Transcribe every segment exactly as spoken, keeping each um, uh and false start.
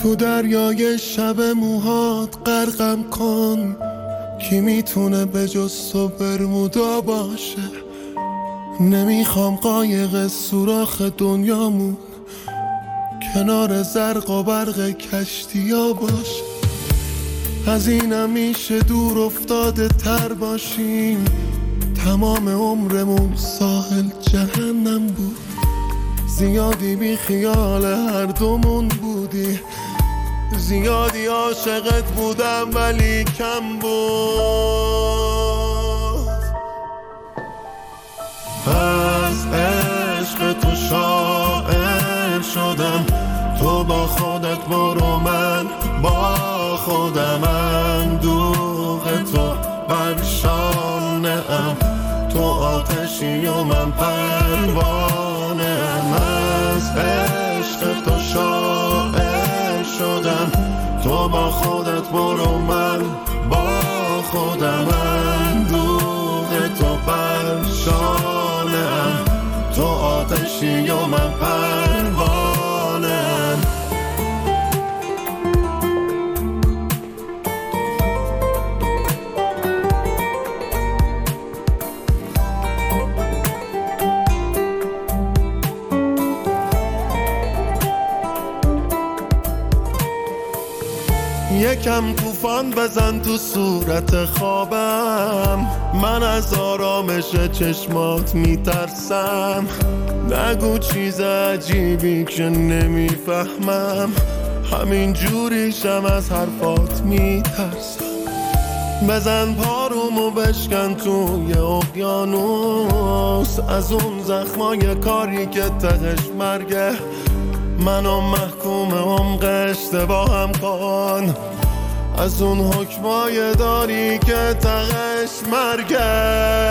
تو دریای شب موهات غرقم کن، کی میتونه به جز تو برمودا باشه؟ نمیخوام قایق سوراخ دنیامون کنار زرق و برق کشتیا باشه. از اینم میشه دور افتاده تر باشیم، تمام عمرمون ساحل جهنم بود. زیادی بی خیال هر دومون بودی، زیادی عاشقت بودم ولی کم بود. از عشق تو شاعر شدم، تو با خودت برو من با خودم. اندوه تو بر شانه ام، تو آتشی و من پروانه ام. از عشق تو شاعر شدم، تو با خودت برو من با خودم. اندوه تو بر شانه ام، تو آتشی و من پروانه ام. یکم طوفان بزن تو صورت خوابم، من از آرامش چشمات میترسم. نگو چیز عجیبی که نمیفهمم، همین جوریشم از حرفات میترسم. بزن پارومو بشکن توی اقیانوس، از اون زخمای کاری که تهش مرگه. منو محکوم عمق اشتباهم کن، از اون حکمای داری که تهش مرگه.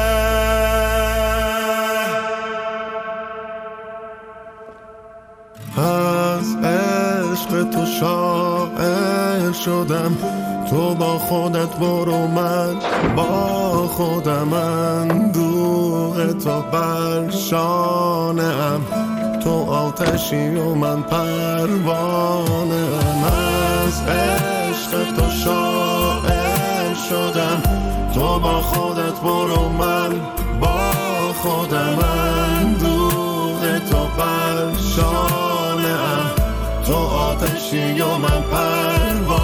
از عشق تو شاعر شدم، تو با خودت برو من با خودم. اندوه تو بر شانه ام، تو آتشی و من پروانه ام. از عشق تو شاعر شدم، تو با خودت برو من با خودم. اندوه تو بر شانه ام، تو آتشی و من پروانه